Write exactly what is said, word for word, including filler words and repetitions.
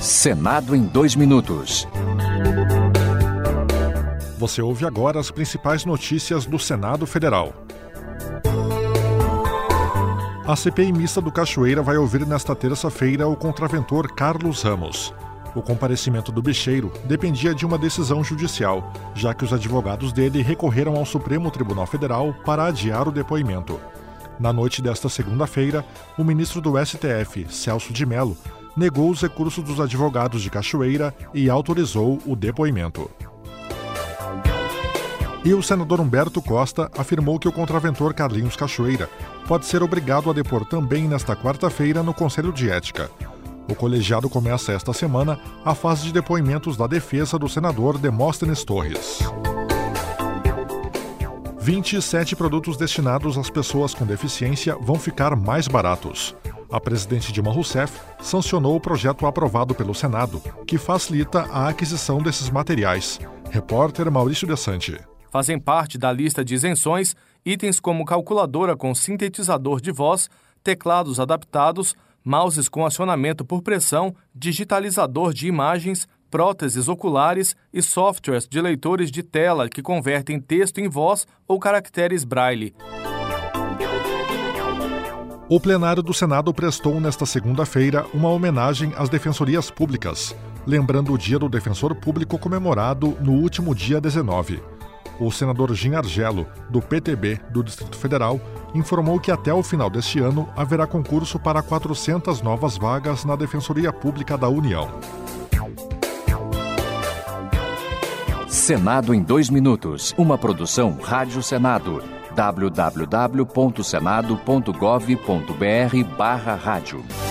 Senado em dois minutos. Você ouve agora as principais notícias do Senado Federal. A C P I mista do Cachoeira vai ouvir nesta terça-feira o contraventor Carlos Ramos. O comparecimento do bicheiro dependia de uma decisão judicial, já que os advogados dele recorreram ao Supremo Tribunal Federal para adiar o depoimento. Na noite desta segunda-feira, o ministro do S T F, Celso de Mello, negou os recursos dos advogados de Cachoeira e autorizou o depoimento. E o senador Humberto Costa afirmou que o contraventor Carlinhos Cachoeira pode ser obrigado a depor também nesta quarta-feira no Conselho de Ética. O colegiado começa esta semana a fase de depoimentos da defesa do senador Demóstenes Torres. vinte e sete produtos destinados às pessoas com deficiência vão ficar mais baratos. A presidente Dilma Rousseff sancionou o projeto aprovado pelo Senado, que facilita a aquisição desses materiais. Repórter Maurício Desante. Fazem parte da lista de isenções itens como calculadora com sintetizador de voz, teclados adaptados, mouses com acionamento por pressão, digitalizador de imagens, próteses oculares e softwares de leitores de tela que convertem texto em voz ou caracteres Braille. O plenário do Senado prestou nesta segunda-feira uma homenagem às defensorias públicas, lembrando o Dia do Defensor Público comemorado no último dia dezenove. O senador Gin Argelo, do P T B do Distrito Federal, informou que até o final deste ano haverá concurso para quatrocentas novas vagas na Defensoria Pública da União. Senado em dois minutos. Uma produção Rádio Senado. w w w ponto senado ponto gov ponto b r barra rádio.